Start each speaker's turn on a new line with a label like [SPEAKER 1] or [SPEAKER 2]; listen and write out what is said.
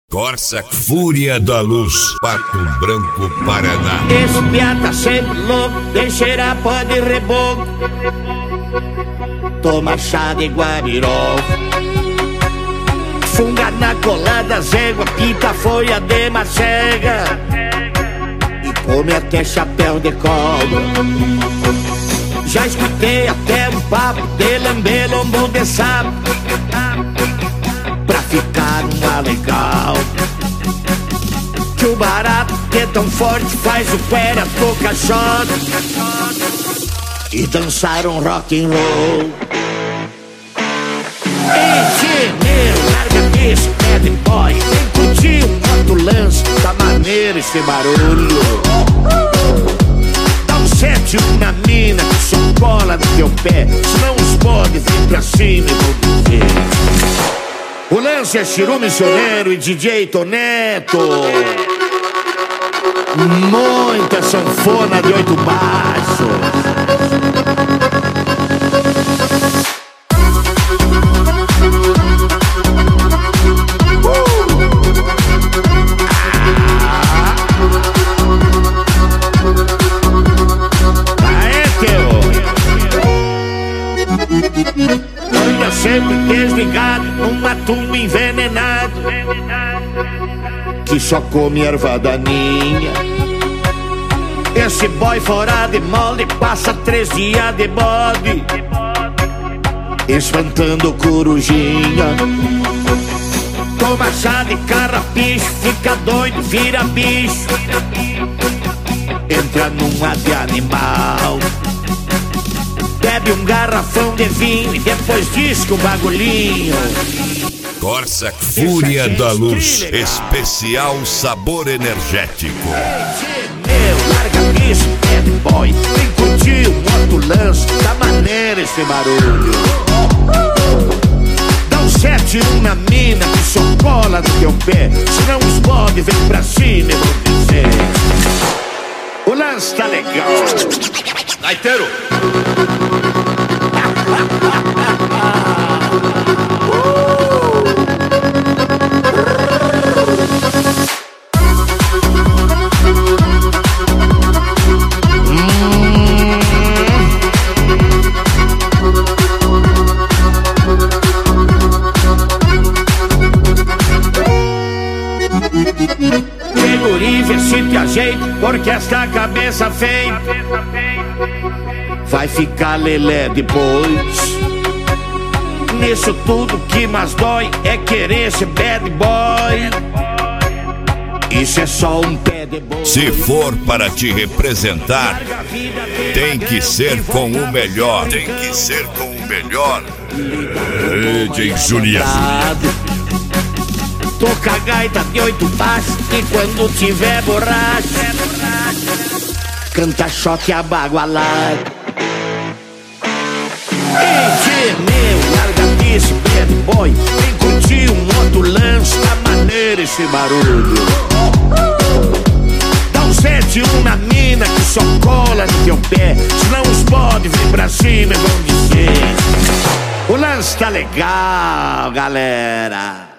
[SPEAKER 1] Corsa Fúria da Luz, Pato Branco, Paraná.
[SPEAKER 2] Esse piá tá sempre louco, tem cheirar pó de reboco. Toma chá de guabirol, funga na colada, zégua, pinta folha de macega e come até chapéu de cobra. Já escutei até um papo de lamber lombo de sapo pra ficar uma legal. Que o barato que é tão forte faz o pera tocar shot e dançar um rock and roll. Engenheiro, larga esse bad boy, vem curtir um moto lance, tá maneiro esse barulho. Dá um 7-1 na mina que só cola no teu pé, senão os bodes vêm pra cima e vão dizer. O lance é Chiru Missioneiro e DJ Toneto. Muita sanfona de 8 baixos. Anda sempre desligado numa tumba envenenado que só come erva daninha. Esse boy fora de molde passa 3 dias de bode espantando corujinha. Toma chá de carrapicho, fica doido, vira bicho, entra numa de animal. Bebe um garrafão de vinho e depois diz que o bagulhinho.
[SPEAKER 1] Corsa Fúria da Luz, especial sabor energético.
[SPEAKER 2] Meu, larga isso, bad boy, vem curtir o moto lance, tá maneiro esse barulho. Dá um 7-1 na mina que só cola no teu pé, senão os bodes vêm pra cima e vão dizer. O lance tá legal.
[SPEAKER 1] Gaiteiro!
[SPEAKER 2] Guri, vê se te ajeita, porque esta cabeça feita vai ficar lelé depois. Nisso tudo que mais dói é querer ser bad boy. Isso é só um pé de boi.
[SPEAKER 1] Se for para te representar, tem que ser com o melhor. Tem que ser com o melhor. DJ Juliano.
[SPEAKER 2] Toca a gaita de 8 baixos e quando tiver borracha, canta choque a bagualada. Ei, meu, larga disso, bad boy, vem curtir um moto lance, tá maneiro esse barulho. Dá um 7-1 na mina que só cola no teu pé, senão os bodes vêm pra cima e vão dizer. O lance tá legal, galera.